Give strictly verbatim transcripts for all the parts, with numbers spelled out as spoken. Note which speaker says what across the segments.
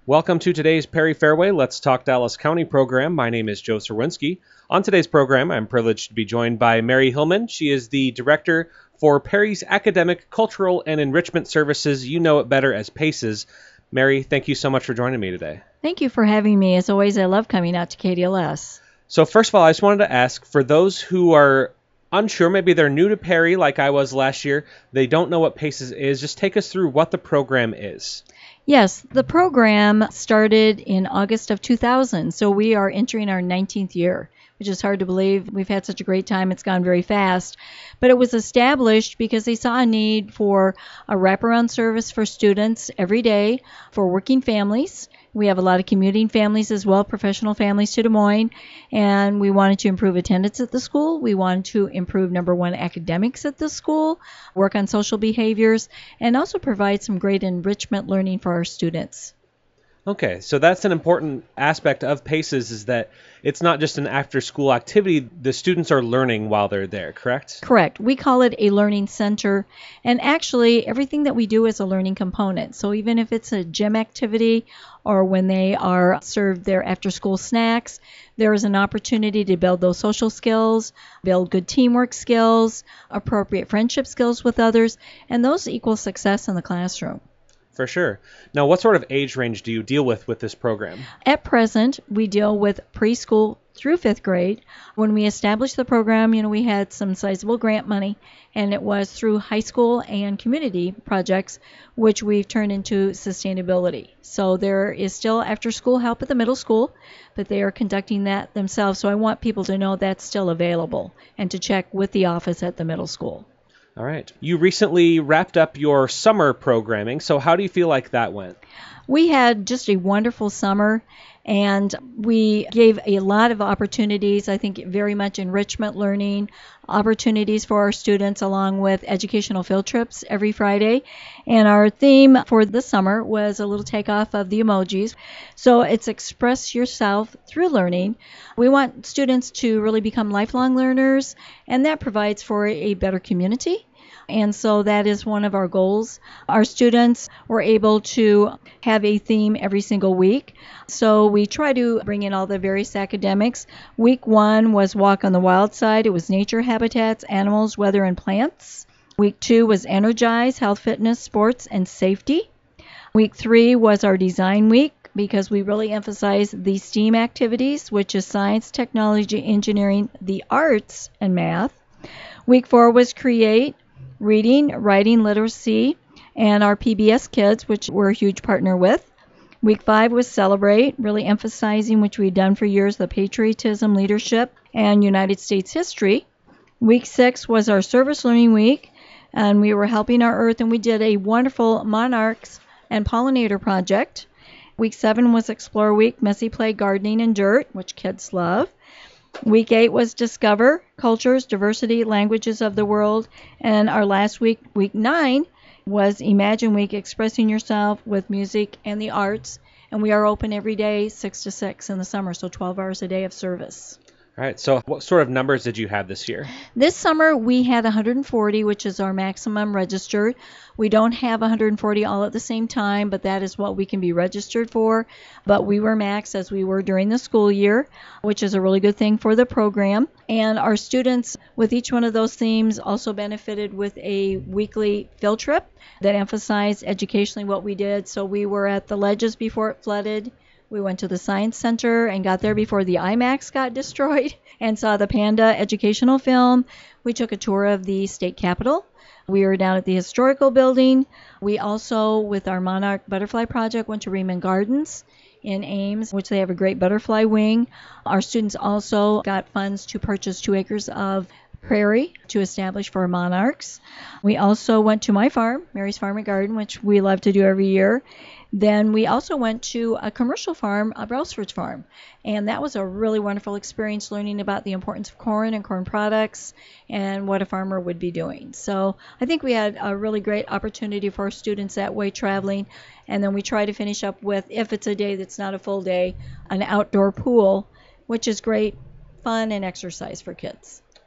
Speaker 1: Welcome to today's Perry Fairway Let's Talk Dallas County program. My name is Joe Serwinski. On today's program, I'm privileged to be joined by Mary Hillman. She is the director for Perry's Academic, Cultural, and Enrichment Services. You know it better as PACES. Mary, thank you so much for joining me today.
Speaker 2: Thank you for having me. As always, I love coming out to K D L S.
Speaker 1: So first of all, I just wanted to ask, for those who are unsure, maybe they're new to Perry like I was last year, they don't know what PACES is, just take us through what the program is.
Speaker 2: Yes, the program started in August of two thousand, so we are entering our nineteenth year, which is hard to believe. We've had such a great time. It's gone very fast. But it was established because they saw a need for a wraparound service for students every day, for working families. We have a lot of commuting families as well, professional families to Des Moines, and we wanted to improve attendance at the school. We wanted to improve, number one, academics at the school, work on social behaviors, and also provide some great enrichment learning for our students.
Speaker 1: Okay, so that's an important aspect of PACES, is that it's not just an after-school activity. The students are learning while they're there, correct?
Speaker 2: Correct. We call it a learning center, and actually everything that we do is a learning component. So even if it's a gym activity or when they are served their after-school snacks, there is an opportunity to build those social skills, build good teamwork skills, appropriate friendship skills with others, and those equal success in the classroom.
Speaker 1: For sure. Now, what sort of age range do you deal with with this program?
Speaker 2: At present, we deal with preschool through fifth grade. When we established the program, you know, we had some sizable grant money, and it was through high school and community projects, which we've turned into sustainability. So there is still after-school help at the middle school, but they are conducting that themselves. So I want people to know that's still available and to check with the office at the middle school.
Speaker 1: All right. You recently wrapped up your summer programming, so how do you feel like that went?
Speaker 2: We had just a wonderful summer, and we gave a lot of opportunities, I think very much enrichment learning, opportunities for our students along with educational field trips every Friday. And our theme for the summer was a little takeoff of the emojis. So it's express yourself through learning. We want students to really become lifelong learners, and that provides for a better community. And so that is one of our goals. Our students were able to have a theme every single week. So we try to bring in all the various academics. Week one was Walk on the Wild Side. It was nature, habitats, animals, weather, and plants. Week two was Energize, health, fitness, sports, and safety. Week three was our design week, because we really emphasize the STEAM activities, which is science, technology, engineering, the arts, and math. Week four was Create, reading, writing, literacy, and our P B S Kids, which we're a huge partner with. Week five was Celebrate, really emphasizing, which we've done for years, the patriotism, leadership, and United States history. Week six was our Service Learning Week, and we were helping our Earth, and we did a wonderful monarchs and pollinator project. Week seven was Explore Week, messy play, gardening, and dirt, which kids love. Week eight was Discover, Cultures, Diversity, Languages of the World. And our last week, week nine, was Imagine Week, expressing yourself with music and the arts. And we are open every day, six to six in the summer, so twelve hours a day of service.
Speaker 1: All right. So what sort of numbers did you have this year?
Speaker 2: This summer, we had one hundred forty, which is our maximum registered. We don't have one hundred forty all at the same time, but that is what we can be registered for. But we were max as we were during the school year, which is a really good thing for the program. And our students with each one of those themes also benefited with a weekly field trip that emphasized educationally what we did. So we were at the ledges before it flooded. We went to the Science Center and got there before the IMAX got destroyed and saw the Panda educational film. We took a tour of the state capitol. We were down at the historical building. We also, with our Monarch Butterfly Project, went to Raymond Gardens in Ames, which they have a great butterfly wing. Our students also got funds to purchase two acres of prairie to establish for monarchs. We also went to my farm, Mary's Farm and Garden, which we love to do every year. Then we also went to a commercial farm, a Browsford farm, and that was a really wonderful experience, learning about the importance of corn and corn products and what a farmer would be doing. So I think we had a really great opportunity for our students that way traveling, and then we try to finish up with, if it's a day that's not a full day, an outdoor pool, which is great fun and exercise for kids.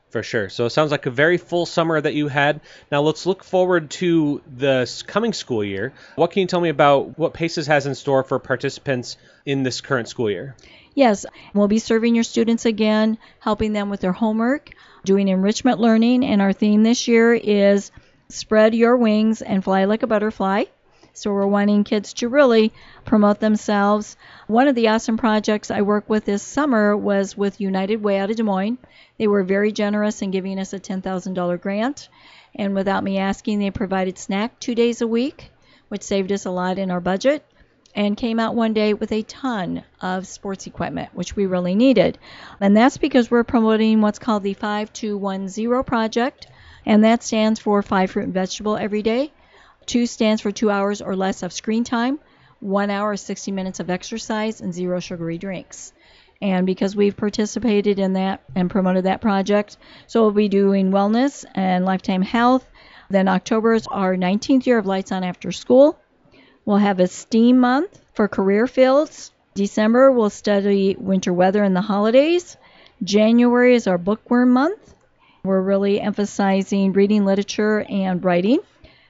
Speaker 1: For sure. So it sounds like a very full summer that you had. Now let's look forward to the s- coming school year. What can you tell me about what PACES has in store for participants in this current school year?
Speaker 2: Yes, we'll be serving your students again, helping them with their homework, doing enrichment learning, and our theme this year is spread your wings and fly like a butterfly. So we're wanting kids to really promote themselves. One of the awesome projects I worked with this summer was with United Way out of Des Moines. They were very generous in giving us a ten thousand dollars grant, and without me asking, they provided snack two days a week, which saved us a lot in our budget, and came out one day with a ton of sports equipment, which we really needed. And that's because we're promoting what's called the five two one zero project, and that stands for five fruit and vegetable every day. Two stands for two hours or less of screen time, one hour is sixty minutes of exercise, and zero sugary drinks. And because we've participated in that and promoted that project, so we'll be doing wellness and lifetime health. Then October is our nineteenth year of Lights On After School. We'll have a STEAM month for career fields. December, we'll study winter weather and the holidays. January is our bookworm month. We're really emphasizing reading, literature, and writing.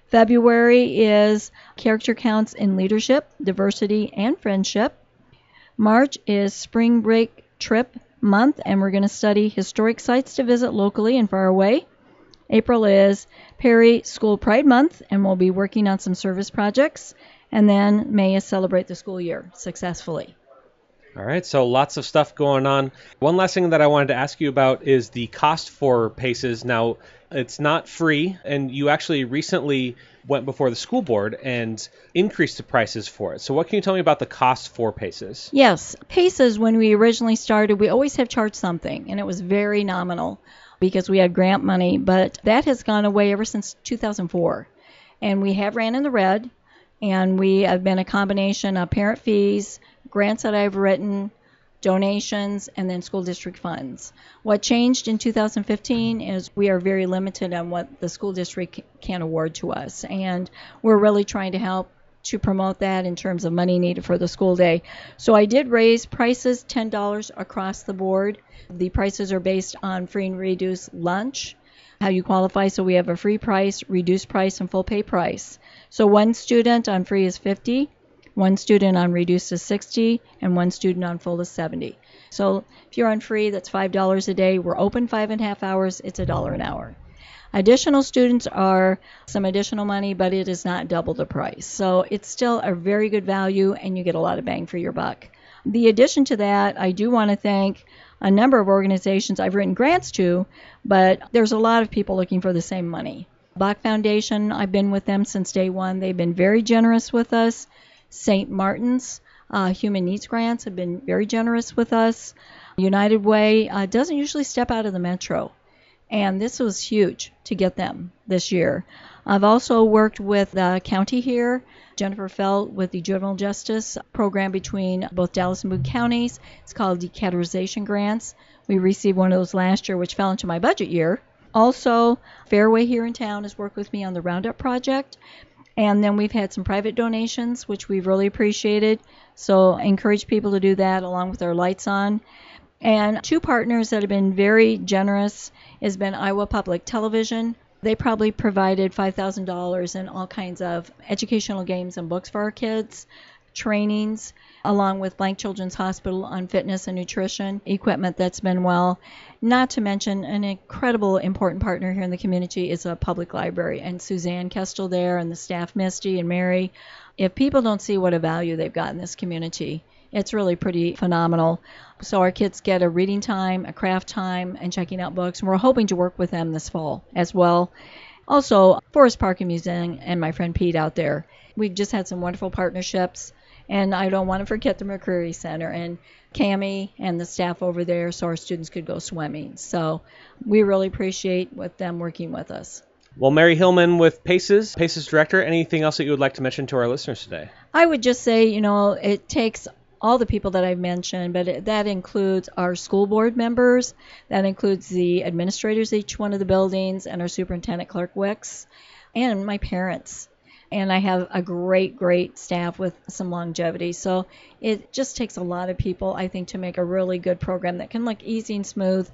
Speaker 2: February is character counts in leadership, diversity, and friendship. March is spring break trip month, and we're going to study historic sites to visit locally and far away. April is Perry School Pride Month, and we'll be working on some service projects. And then May is celebrate the school year successfully.
Speaker 1: All right, so lots of stuff going on. One last thing that I wanted to ask you about is the cost for PACES. Now, it's not free, and you actually recently went before the school board and increased the prices for it. So what can you tell me about the cost for PACES?
Speaker 2: Yes, PACES, when we originally started, we always have charged something, and it was very nominal because we had grant money, but that has gone away ever since two thousand four. And we have ran in the red, and we have been a combination of parent fees, grants that I've written, donations, and then school district funds. What changed in two thousand fifteen is we are very limited on what the school district can award to us, and we're really trying to help to promote that in terms of money needed for the school day. So I did raise prices ten dollars across the board. The prices are based on free and reduced lunch, how you qualify. So we have a free price, reduced price, and full pay price. So one student on free is fifty dollars, one student on reduced is sixty dollars, and one student on full is seventy dollars. So if you're on free, that's five dollars a day. We're open five and a half hours. It's a dollar an hour. Additional students are some additional money, but it is not double the price. So it's still a very good value, and you get a lot of bang for your buck. The addition to that, I do want to thank a number of organizations I've written grants to, but there's a lot of people looking for the same money. Bach Foundation, I've been with them since day one. They've been very generous with us. Saint Martin's uh, Human Needs Grants have been very generous with us. United Way uh, doesn't usually step out of the metro, and this was huge to get them this year. I've also worked with the county here, Jennifer Felt, with the juvenile justice program between both Dallas and Boone counties. It's called decategorization grants. We received one of those last year, which fell into my budget year. Also, Fairway here in town has worked with me on the Roundup project. And then we've had some private donations, which we've really appreciated. So I encourage people to do that along with our Lights On. And two partners that have been very generous has been Iowa Public Television. They probably provided five thousand dollars in all kinds of educational games and books for our kids, trainings, along with Blank Children's Hospital on fitness and nutrition, equipment that's been well. Not to mention an incredible important partner here in the community is a public library, and Suzanne Kestel there and the staff, Misty and Mary. If people don't see what a value they've got in this community, it's really pretty phenomenal. So our kids get a reading time, a craft time, and checking out books, and we're hoping to work with them this fall as well. Also, Forest Park and Museum and my friend Pete out there. We've just had some wonderful partnerships, and I don't want to forget the McCreary Center and Cammie and the staff over there so our students could go swimming. So we really appreciate with them working with us.
Speaker 1: Well, Mary Hillman with PACES, PACES Director, anything else that you would like to mention to our listeners today?
Speaker 2: I would just say, you know, it takes all the people that I've mentioned, but it, that includes our school board members, that includes the administrators of each one of the buildings, and our superintendent, Clark Wicks, and my parents. And I have a great, great staff with some longevity. So it just takes a lot of people, I think, to make a really good program that can look easy and smooth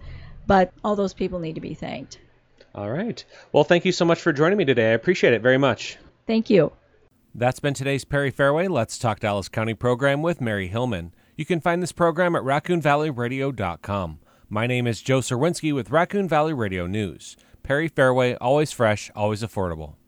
Speaker 2: but all those people need to be thanked.
Speaker 1: All right. Well, thank you so much for joining me today. I appreciate it very much.
Speaker 2: Thank you.
Speaker 1: That's been today's Perry Fairway Let's Talk Dallas County program with Mary Hillman. You can find this program at raccoon valley radio dot com. My name is Joe Serwinski with Raccoon Valley Radio News. Perry Fairway, always fresh, always affordable.